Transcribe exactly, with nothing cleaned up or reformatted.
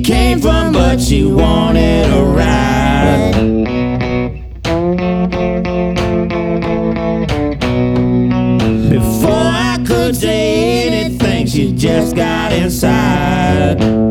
she came from, but she wanted a ride. Before I could say anything, she just got inside.